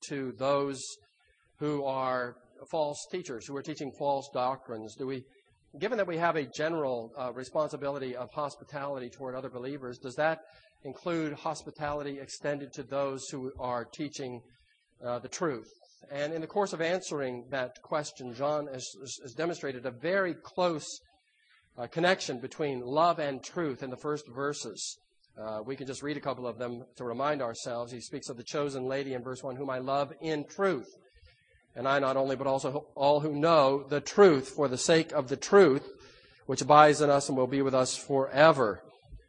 to those who are false teachers, who are teaching false doctrines? Given that we have a general responsibility of hospitality toward other believers, does that include hospitality extended to those who are teaching the truth? And in the course of answering that question, John has demonstrated a very close connection between love and truth in the first verses. We can just read a couple of them to remind ourselves. He speaks of the chosen lady in verse 1, whom I love in truth. And I not only, but also all who know the truth for the sake of the truth, which abides in us and will be with us forever.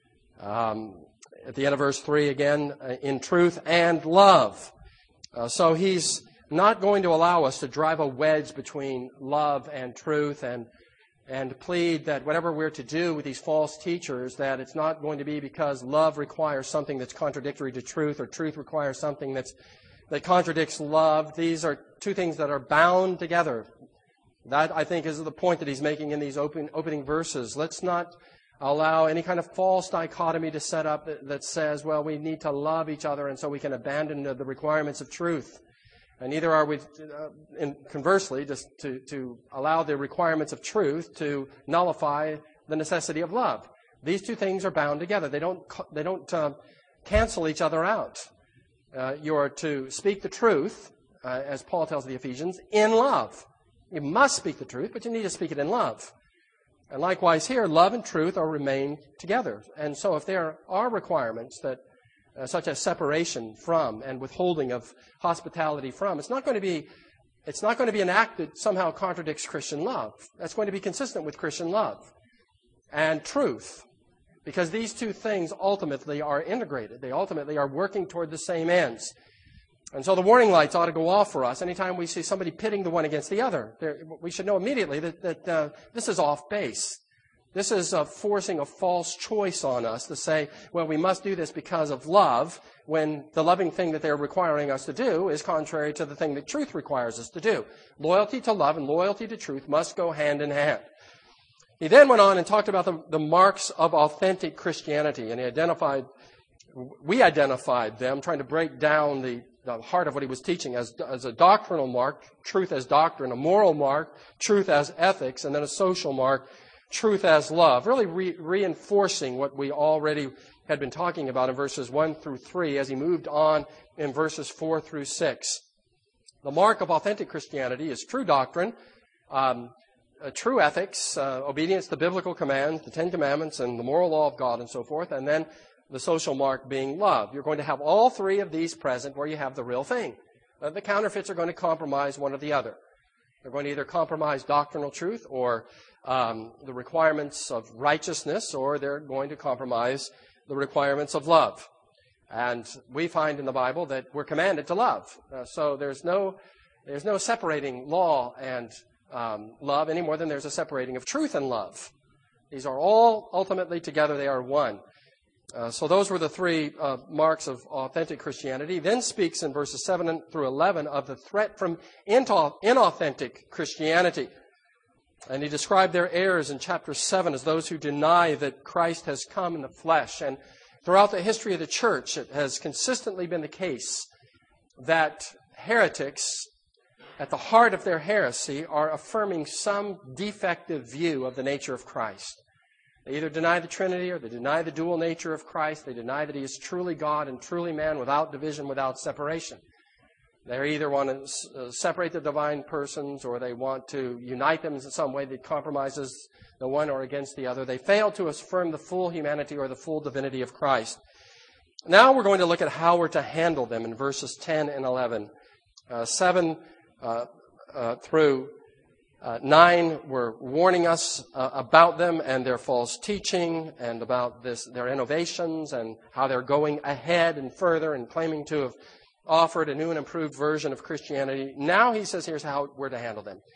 At the end of verse 3 again, in truth and love. So he's not going to allow us to drive a wedge between love and truth and plead that whatever we're to do with these false teachers, that it's not going to be because love requires something that's contradictory to truth or truth requires something that contradicts love. These are two things that are bound together. That, I think, is the point that he's making in these opening verses. Let's not allow any kind of false dichotomy to set up that says, well, we need to love each other and so we can abandon the requirements of truth. And neither are we, conversely, just to allow the requirements of truth to nullify the necessity of love. These two things are bound together. They don't cancel each other out. You are to speak the truth, as Paul tells the Ephesians, in love. You must speak the truth, but you need to speak it in love. And likewise here, love and truth are remain together. And so if there are requirements that such as separation from and withholding of hospitality from, it's not going to be an act that somehow contradicts Christian love. That's going to be consistent with Christian love and truth, because these two things ultimately are integrated. They ultimately are working toward the same ends. And so the warning lights ought to go off for us anytime we see somebody pitting the one against the other. We should know immediately that this is off base. This is forcing a false choice on us to say, well, we must do this because of love, when the loving thing that they're requiring us to do is contrary to the thing that truth requires us to do. Loyalty to love and loyalty to truth must go hand in hand. He then went on and talked about the marks of authentic Christianity, and we identified them, trying to break down the heart of what he was teaching as a doctrinal mark, truth as doctrine, a moral mark, truth as ethics, and then a social mark, truth as love, really reinforcing what we already had been talking about in verses 1 through 3 as he moved on in verses 4 through 6. The mark of authentic Christianity is true doctrine, true ethics, obedience to biblical commands, the Ten Commandments, and the moral law of God, and so forth, and then the social mark being love. You're going to have all three of these present where you have the real thing. The counterfeits are going to compromise one or the other. They're going to either compromise doctrinal truth or the requirements of righteousness, or they're going to compromise the requirements of love. And we find in the Bible that we're commanded to love. So there's no separating law and love any more than there's a separating of truth and love. These are all ultimately together. They are one. So those were the three marks of authentic Christianity. He then speaks in verses 7 through 11 of the threat from inauthentic Christianity. And he described their errors in chapter 7 as those who deny that Christ has come in the flesh. And throughout the history of the church, it has consistently been the case that heretics, at the heart of their heresy, are affirming some defective view of the nature of Christ. They either deny the Trinity or they deny the dual nature of Christ. They deny that he is truly God and truly man without division, without separation. They either want to separate the divine persons or they want to unite them in some way that compromises the one or against the other. They fail to affirm the full humanity or the full divinity of Christ. Now we're going to look at how we're to handle them in verses 10 and 11. 7 through 9 were warning us about them and their false teaching and about their innovations and how they're going ahead and further and claiming to have offered a new and improved version of Christianity. Now he says here's how we're to handle them.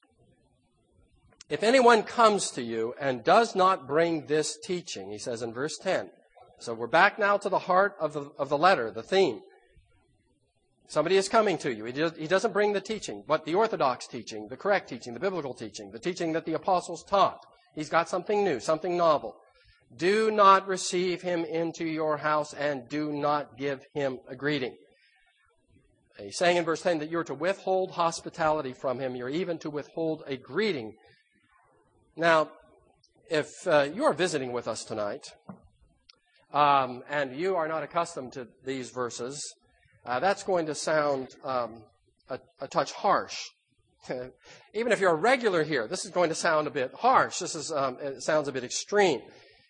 If anyone comes to you and does not bring this teaching, he says in verse 10. So we're back now to the heart of the letter, the theme. Somebody is coming to you. He doesn't bring the teaching, but the orthodox teaching, the correct teaching, the biblical teaching, the teaching that the apostles taught. He's got something new, something novel. Do not receive him into your house and do not give him a greeting. He's saying in verse 10 that you're to withhold hospitality from him. You're even to withhold a greeting. Now, if you are visiting with us tonight, and you are not accustomed to these verses, that's going to sound a touch harsh. Even if you're a regular here, this is going to sound a bit harsh. It sounds a bit extreme.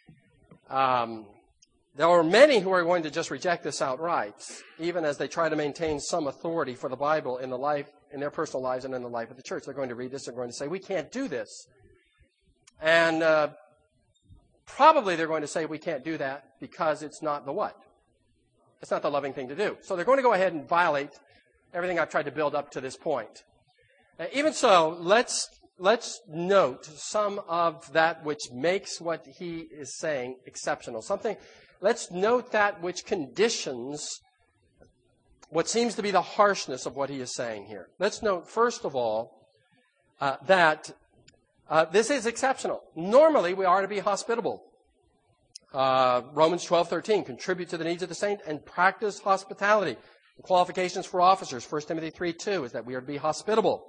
There are many who are going to just reject this outright, even as they try to maintain some authority for the Bible in their personal lives and in the life of the church. They're going to read this. They're going to say, we can't do this. And probably they're going to say we can't do that because it's not the what? It's not the loving thing to do. So they're going to go ahead and violate everything I've tried to build up to this point. Even so, let's note some of that which makes what he is saying exceptional. Let's note that which conditions what seems to be the harshness of what he is saying here. Let's note, first of all, that this is exceptional. Normally, we are to be hospitable. Romans 12:13, contribute to the needs of the saint and practice hospitality. The qualifications for officers, 1 Timothy 3:2, is that we are to be hospitable.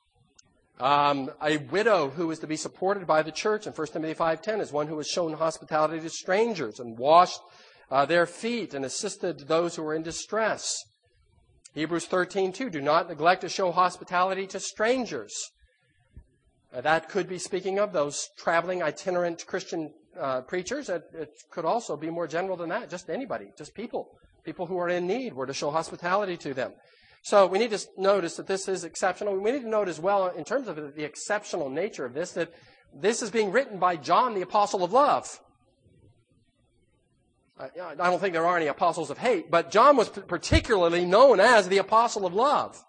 A widow who is to be supported by the church in 1 Timothy 5:10 is one who has shown hospitality to strangers and washed their feet and assisted those who were in distress. Hebrews 13:2, do not neglect to show hospitality to strangers. That could be speaking of those traveling itinerant Christian preachers. It could also be more general than that, just anybody, just people who are in need. We're to show hospitality to them. So we need to notice that this is exceptional. We need to note as well, in terms of the exceptional nature of this, that this is being written by John, the apostle of love. I don't think there are any apostles of hate, but John was particularly known as the apostle of love.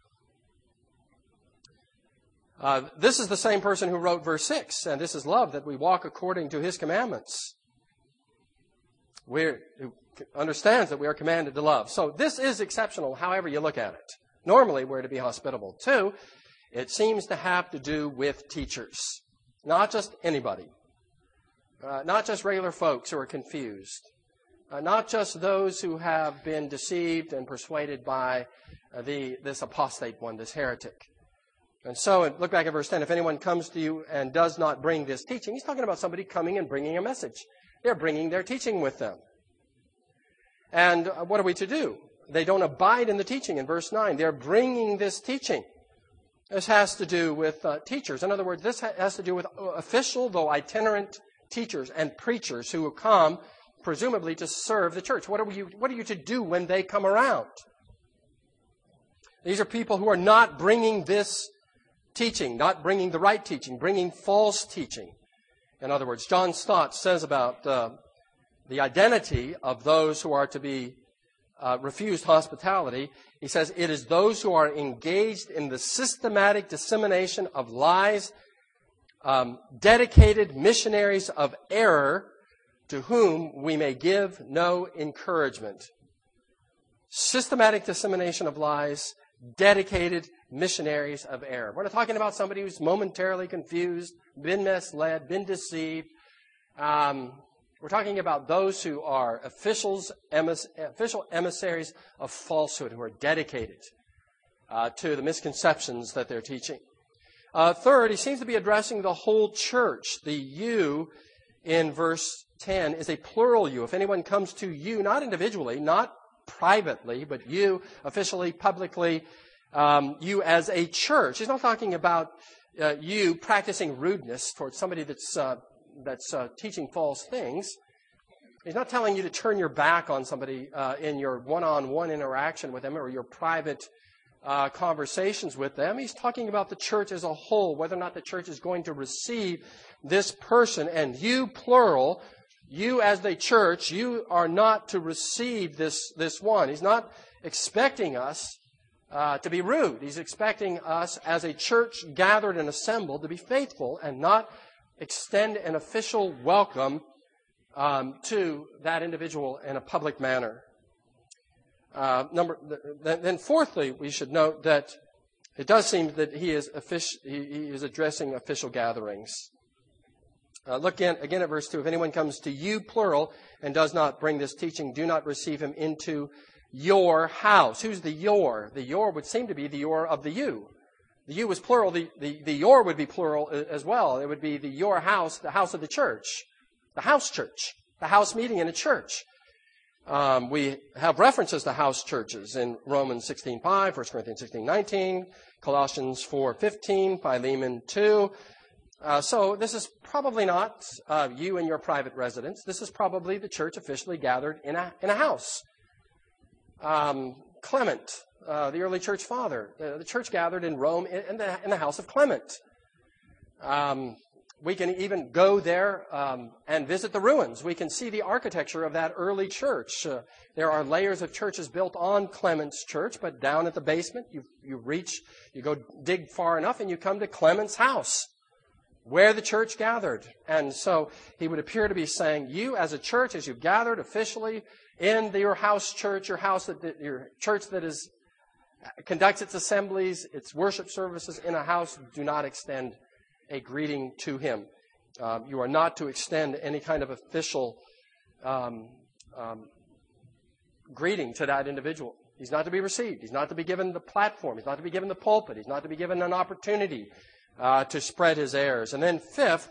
This is the same person who wrote verse 6, and this is love, that we walk according to his commandments. Who understands that we are commanded to love. So this is exceptional, however you look at it. Normally, we're to be hospitable. 2, it seems to have to do with teachers. Not just anybody. Not just regular folks who are confused. Not just those who have been deceived and persuaded by this apostate one, this heretic. And so, look back at verse 10. If anyone comes to you and does not bring this teaching, he's talking about somebody coming and bringing a message. They're bringing their teaching with them. And what are we to do? They don't abide in the teaching in verse 9. They're bringing this teaching. This has to do with teachers. In other words, this has to do with official, though itinerant teachers and preachers who come, presumably, to serve the church. What are you to do when they come around? These are people who are not bringing this teaching, not bringing the right teaching, bringing false teaching. In other words, John Stott says about the identity of those who are to be refused hospitality. He says, it is those who are engaged in the systematic dissemination of lies, dedicated missionaries of error, to whom we may give no encouragement. Systematic dissemination of lies, dedicated missionaries of error. We're not talking about somebody who's momentarily confused, been misled, been deceived. We're talking about those who are official emissaries of falsehood, who are dedicated to the misconceptions that they're teaching. Third, he seems to be addressing the whole church. The you in verse 10 is a plural you. If anyone comes to you, not individually, not privately, but you officially, publicly, you as a church. He's not talking about you practicing rudeness towards somebody that's teaching false things. He's not telling you to turn your back on somebody in your one-on-one interaction with them or your private conversations with them. He's talking about the church as a whole, whether or not the church is going to receive this person. And you, plural, you as the church, you are not to receive this one. He's not expecting us to be rude. He's expecting us as a church gathered and assembled to be faithful and not extend an official welcome to that individual in a public manner. Then fourthly, we should note that it does seem that he is addressing official gatherings. Look again at verse 2. If anyone comes to you, plural, and does not bring this teaching, do not receive him into your house. Who's the your? The your would seem to be the your of the you. The you is plural. The your would be plural as well. It would be the your house, the house of the church, the house church, the house meeting in a church. We have references to house churches in Romans 16:5, 1 Corinthians 16:19, Colossians 4:15, Philemon 2. So this is probably not you in your private residence. This is probably the church officially gathered in a house. Clement, the early church father, the church gathered in Rome in the house of Clement. We can even go there and visit the ruins. We can see the architecture of that early church. There are layers of churches built on Clement's church, but down at the basement, you go dig far enough and you come to Clement's house, where the church gathered. And so he would appear to be saying, you as a church, as you've gathered officially in your house church, your church that conducts its assemblies, its worship services in a house, do not extend a greeting to him. You are not to extend any kind of official greeting to that individual. He's not to be received. He's not to be given the platform. He's not to be given the pulpit. He's not to be given an opportunity to spread his airs. And then fifth,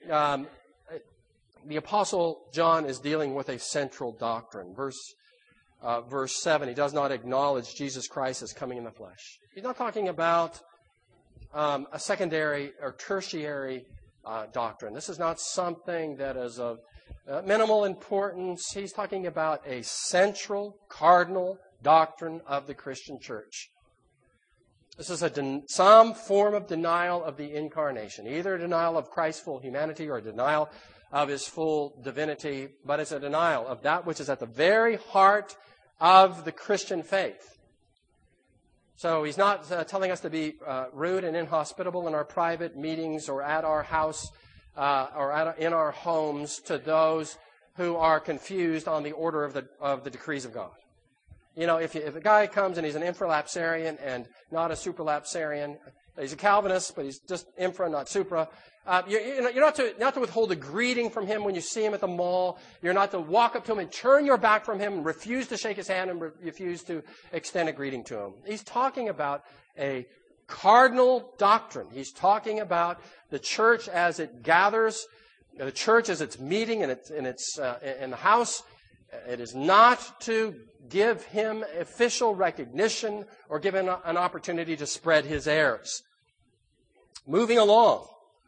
the Apostle John is dealing with a central doctrine. Verse 7, he does not acknowledge Jesus Christ as coming in the flesh. He's not talking about a secondary or tertiary doctrine. This is not something that is of minimal importance. He's talking about a central, cardinal doctrine of the Christian church. This is some form of denial of the incarnation, either a denial of Christ's full humanity or a denial of his full divinity, but it's a denial of that which is at the very heart of the Christian faith. So he's not telling us to be rude and inhospitable in our private meetings or at our house or in our homes to those who are confused on the order of the decrees of God. You know, if a guy comes and he's an infralapsarian and not a supralapsarian, he's a Calvinist, but he's just infra, not supra. You're not to withhold a greeting from him when you see him at the mall. You're not to walk up to him and turn your back from him and refuse to shake his hand and refuse to extend a greeting to him. He's talking about a cardinal doctrine. He's talking about the church as it gathers, the church as it's meeting in the house. It is not to give him official recognition or give him an opportunity to spread his airs. Moving along.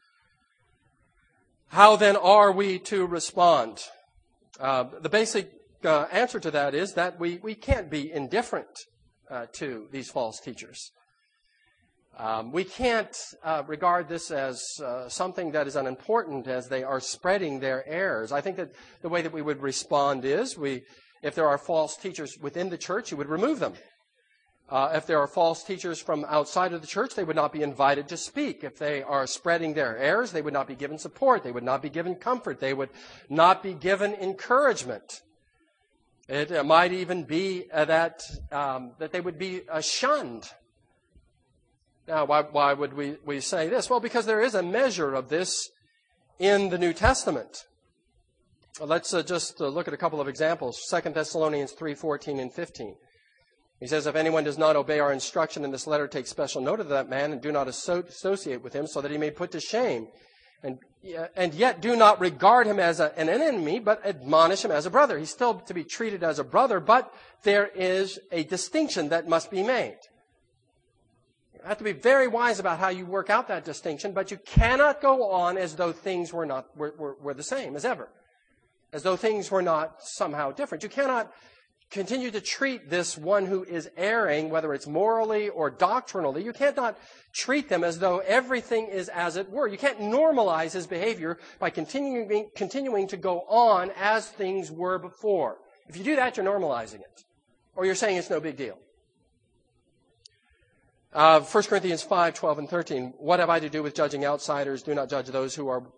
How then are we to respond? The basic answer to that is that we can't be indifferent to these false teachers. We can't regard this as something that is unimportant as they are spreading their errors. I think that the way that we would respond is, if there are false teachers within the church, you would remove them. If there are false teachers from outside of the church, they would not be invited to speak. If they are spreading their errors, they would not be given support. They would not be given comfort. They would not be given encouragement. It might even be that they would be shunned. Now, why would we say this? Well, because there is a measure of this in the New Testament. Let's just look at a couple of examples. 2 Thessalonians 3:14 and 15. He says, if anyone does not obey our instruction in this letter, take special note of that man and do not associate with him so that he may put to shame. And yet do not regard him as an enemy, but admonish him as a brother. He's still to be treated as a brother, but there is a distinction that must be made. You have to be very wise about how you work out that distinction, but you cannot go on as though things were the same as ever, as though things were not somehow different. You cannot continue to treat this one who is erring, whether it's morally or doctrinally. You can't not treat them as though everything is as it were. You can't normalize his behavior by continuing to go on as things were before. If you do that, you're normalizing it, or you're saying it's no big deal. 1 Corinthians 5:12 and 13. What have I to do with judging outsiders? Do you not judge those who are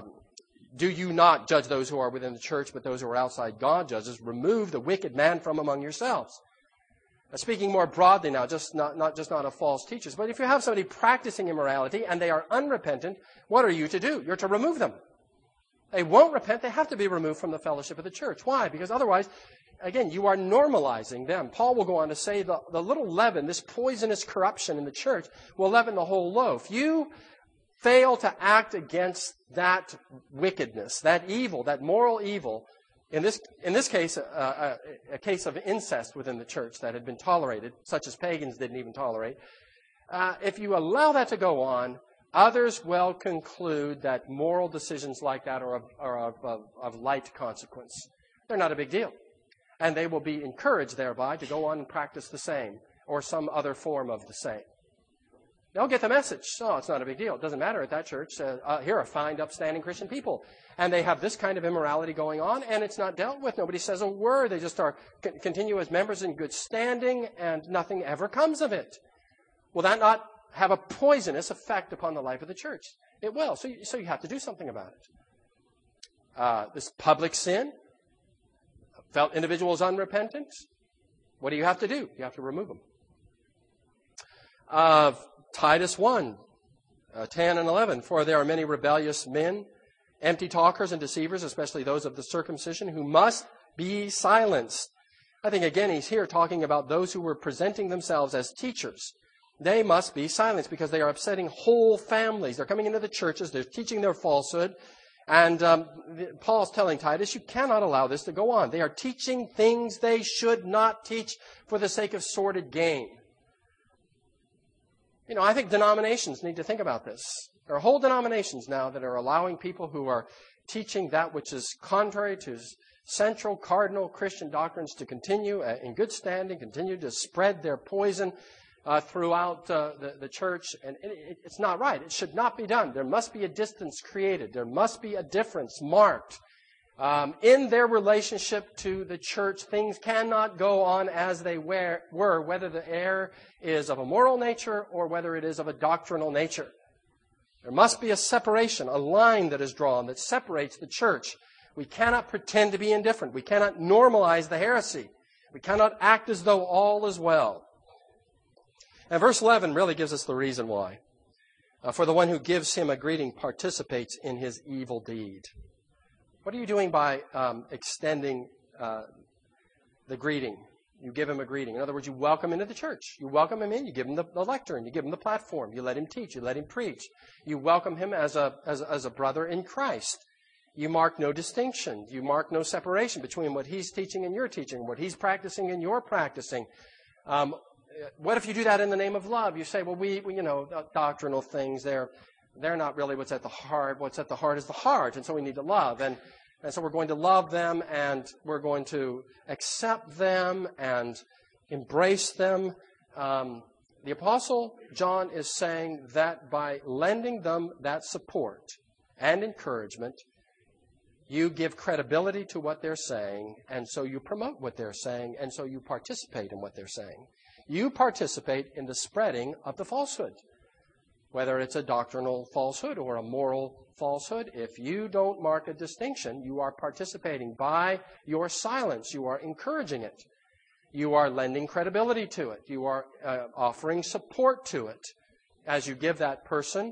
within the church, but those who are outside God judges? Remove the wicked man from among yourselves. Now, speaking more broadly now, not of false teachers, but if you have somebody practicing immorality and they are unrepentant, what are you to do? You're to remove them. they won't repent, they have to be removed from the fellowship of the church. Why? Because otherwise, again, you are normalizing them. Paul will go on to say the little leaven, this poisonous corruption in the church, will leaven the whole loaf. You fail to act against that wickedness, that evil, that moral evil. In this case, a case of incest within the church that had been tolerated, such as pagans didn't even tolerate. If you allow that to go on, others will conclude that moral decisions like that are of light consequence. They're not a big deal. And they will be encouraged thereby to go on and practice the same or some other form of the same. They'll get the message. Oh, it's not a big deal. It doesn't matter at that church. Here are fine, upstanding Christian people. And they have this kind of immorality going on, and it's not dealt with. Nobody says a word. They just continue as members in good standing, and nothing ever comes of it. Will that not have a poisonous effect upon the life of the church? It will. So you have to do something about it. This public sin, felt individuals unrepentant, what do you have to do? You have to remove them. Titus 1, 10 and 11, for there are many rebellious men, empty talkers and deceivers, especially those of the circumcision, who must be silenced. I think, again, he's here talking about those who were presenting themselves as teachers. They must be silenced because they are upsetting whole families. They're coming into the churches. They're teaching their falsehood. And Paul's telling Titus, you cannot allow this to go on. They are teaching things they should not teach for the sake of sordid gain. I think denominations need to think about this. There are whole denominations now that are allowing people who are teaching that which is contrary to central, cardinal Christian doctrines to continue in good standing, continue to spread their poison throughout the church. And it's not right. It should not be done. There must be a distance created. There must be a difference marked. In their relationship to the church, things cannot go on as they were, whether the error is of a moral nature or whether it is of a doctrinal nature. There must be a separation, a line that is drawn that separates the church. We cannot pretend to be indifferent. We cannot normalize the heresy. We cannot act as though all is well. And verse 11 really gives us the reason why. For the one who gives him a greeting participates in his evil deed. What are you doing by extending the greeting? You give him a greeting. In other words, you welcome him into the church. You welcome him in. You give him the lectern. You give him the platform. You let him teach. You let him preach. You welcome him as a brother in Christ. You mark no distinction. You mark no separation between what he's teaching and you're teaching, what he's practicing and you're practicing. What if you do that in the name of love? You say, well, we doctrinal things, they're not really what's at the heart. What's at the heart is the heart, and so we need to love. And so we're going to love them, and we're going to accept them and embrace them. The Apostle John is saying that by lending them that support and encouragement, you give credibility to what they're saying, and so you promote what they're saying, and so you participate in what they're saying. You participate in the spreading of the falsehood. Whether it's a doctrinal falsehood or a moral falsehood, if you don't mark a distinction, you are participating by your silence. You are encouraging it. You are lending credibility to it. You are offering support to it as you give that person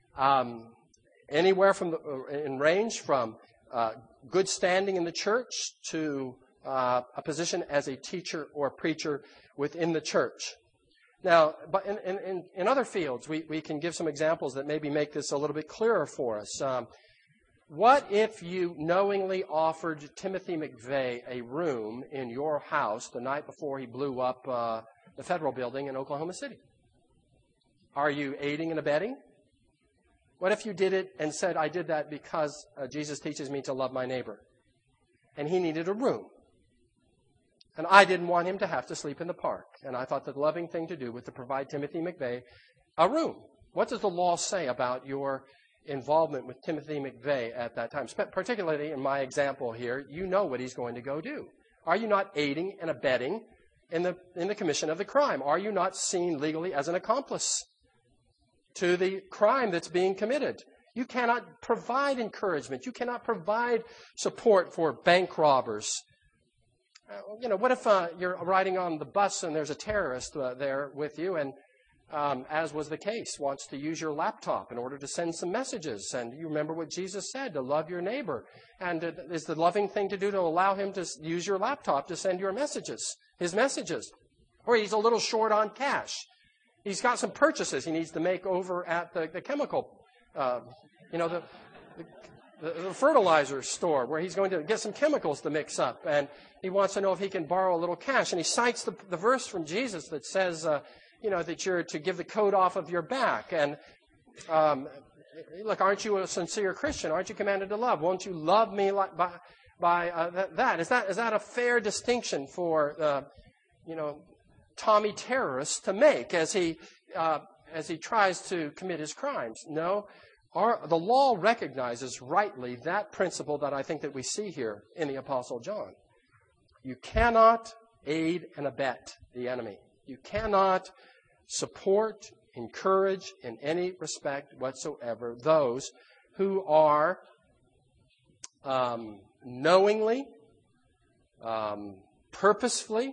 anywhere in range from good standing in the church to a position as a teacher or preacher within the church. Now, but in other fields, we can give some examples that maybe make this a little bit clearer for us. What if you knowingly offered Timothy McVeigh a room in your house the night before he blew up the federal building in Oklahoma City? Are you aiding and abetting? What if you did it and said, I did that because Jesus teaches me to love my neighbor, and he needed a room? And I didn't want him to have to sleep in the park. And I thought the loving thing to do was to provide Timothy McVeigh a room. What does the law say about your involvement with Timothy McVeigh at that time? Particularly in my example here, you know what he's going to go do. Are you not aiding and abetting in the commission of the crime? Are you not seen legally as an accomplice to the crime that's being committed? You cannot provide encouragement. You cannot provide support for bank robbers. What if you're riding on the bus and there's a terrorist there with you, and as was the case, wants to use your laptop in order to send some messages. And you remember what Jesus said, to love your neighbor. And is the loving thing to do to allow him to use your laptop to send your messages, his messages? Or he's a little short on cash. He's got some purchases he needs to make over at the chemical, the fertilizer store where he's going to get some chemicals to mix up. And he wants to know if he can borrow a little cash. And he cites the verse from Jesus that says, that you're to give the coat off of your back. And look, aren't you a sincere Christian? Aren't you commanded to love? Won't you love me by that? Is that a fair distinction for Tommy terrorist to make as he tries to commit his crimes? No. The law recognizes rightly that principle that I think that we see here in the Apostle John. You cannot aid and abet the enemy. You cannot support, encourage in any respect whatsoever those who are knowingly, purposefully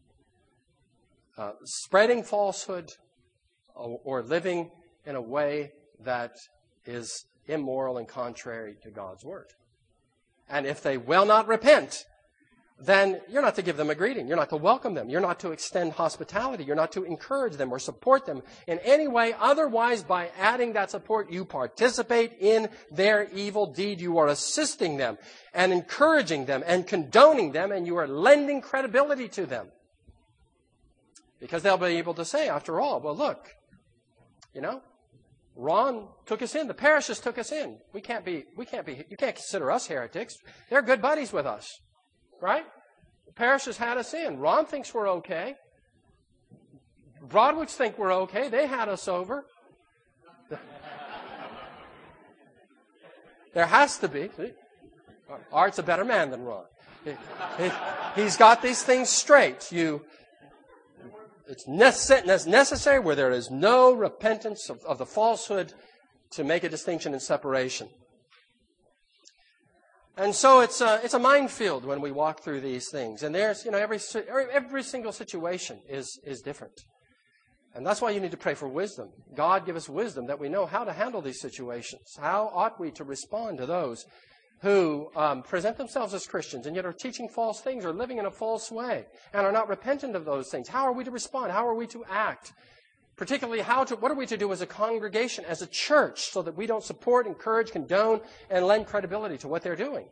spreading falsehood or living in a way that is immoral and contrary to God's word. And if they will not repent, then you're not to give them a greeting. You're not to welcome them. You're not to extend hospitality. You're not to encourage them or support them in any way. Otherwise, by adding that support, you participate in their evil deed. You are assisting them and encouraging them and condoning them, and you are lending credibility to them. Because they'll be able to say, after all, well, look, Ron took us in. The parishes took us in. You can't consider us heretics. They're good buddies with us. Right? The parishes had us in. Ron thinks we're okay. Broadwicks think we're okay. They had us over. There has to be. See? Art's a better man than Ron. He's got these things straight. It's necessary where there is no repentance of the falsehood to make a distinction and separation. And so it's a minefield when we walk through these things. And there's, every single situation is different. And that's why you need to pray for wisdom. God give us wisdom that we know how to handle these situations. How ought we to respond to those who present themselves as Christians and yet are teaching false things or living in a false way and are not repentant of those things? How are we to respond? How are we to act? Particularly, what are we to do as a congregation, as a church, so that we don't support, encourage, condone, and lend credibility to what they're doing?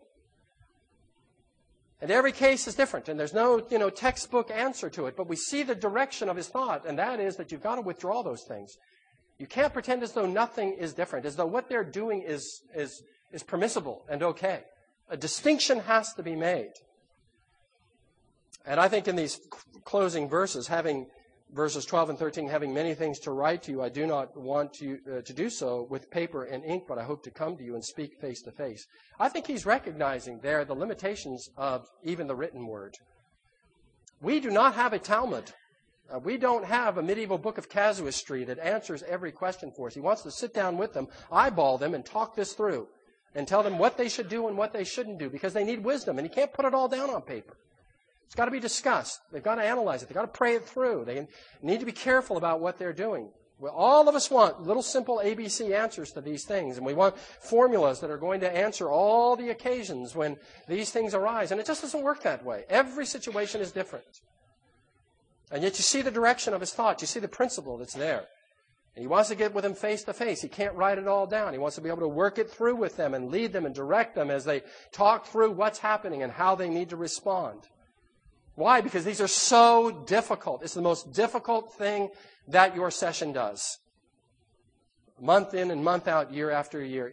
And every case is different, and there's no, textbook answer to it. But we see the direction of his thought, and that is that you've got to withdraw those things. You can't pretend as though nothing is different, as though what they're doing is permissible and okay. A distinction has to be made. And I think in these closing verses, verses 12 and 13, having many things to write to you, I do not want you to do so with paper and ink, but I hope to come to you and speak face to face. I think he's recognizing there the limitations of even the written word. We do not have a Talmud. We don't have a medieval book of casuistry that answers every question for us. He wants to sit down with them, eyeball them, and talk this through and tell them what they should do and what they shouldn't do because they need wisdom, and he can't put it all down on paper. It's got to be discussed. They've got to analyze it. They've got to pray it through. They need to be careful about what they're doing. Well, all of us want little simple ABC answers to these things, and we want formulas that are going to answer all the occasions when these things arise, and it just doesn't work that way. Every situation is different. And yet you see the direction of his thought. You see the principle that's there. And he wants to get with them face to face. He can't write it all down. He wants to be able to work it through with them and lead them and direct them as they talk through what's happening and how they need to respond. Why? Because these are so difficult. It's the most difficult thing that your session does. Month in and month out, year after year.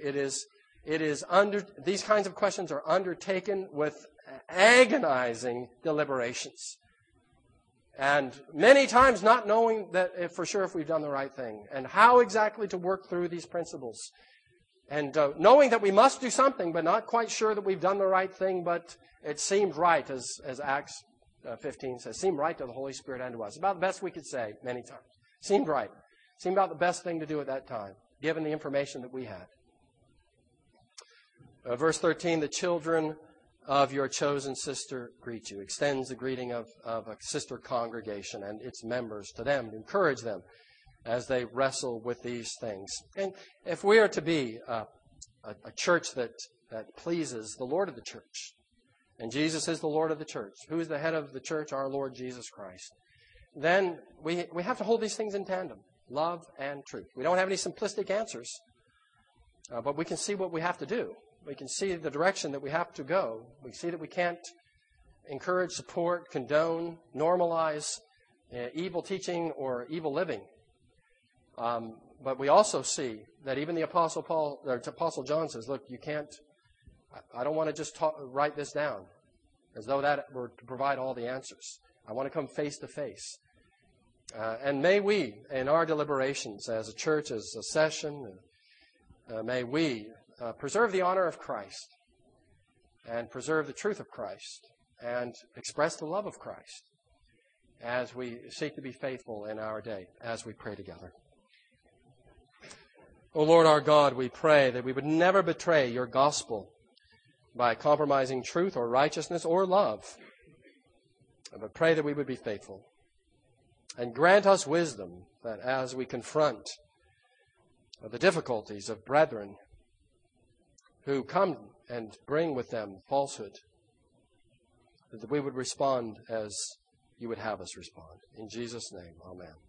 These kinds of questions are undertaken with agonizing deliberations. And many times not knowing that for sure if we've done the right thing and how exactly to work through these principles. And knowing that we must do something, but not quite sure that we've done the right thing, but it seemed right, as Acts 15 says, seemed right to the Holy Spirit and to us. About the best we could say many times. Seemed right. Seemed about the best thing to do at that time, given the information that we had. Verse 13, the children of your chosen sister greet you. Extends the greeting of a sister congregation and its members to them, to encourage them. as they wrestle with these things. And if we are to be a church that pleases the Lord of the church, and Jesus is the Lord of the church, who is the head of the church? Our Lord Jesus Christ. Then we have to hold these things in tandem, love and truth. We don't have any simplistic answers, but we can see what we have to do. We can see the direction that we have to go. We see that we can't encourage, support, condone, normalize evil teaching or evil living. But we also see that even the Apostle John says, look, you can't, I don't want to just write this down as though that were to provide all the answers. I want to come face to face. And may we, in our deliberations as a church, as a session, may we preserve the honor of Christ and preserve the truth of Christ and express the love of Christ as we seek to be faithful in our day, as we pray together. O Lord our God, we pray that we would never betray your gospel by compromising truth or righteousness or love, but pray that we would be faithful. And grant us wisdom that as we confront the difficulties of brethren who come and bring with them falsehood, that we would respond as you would have us respond. In Jesus' name, amen.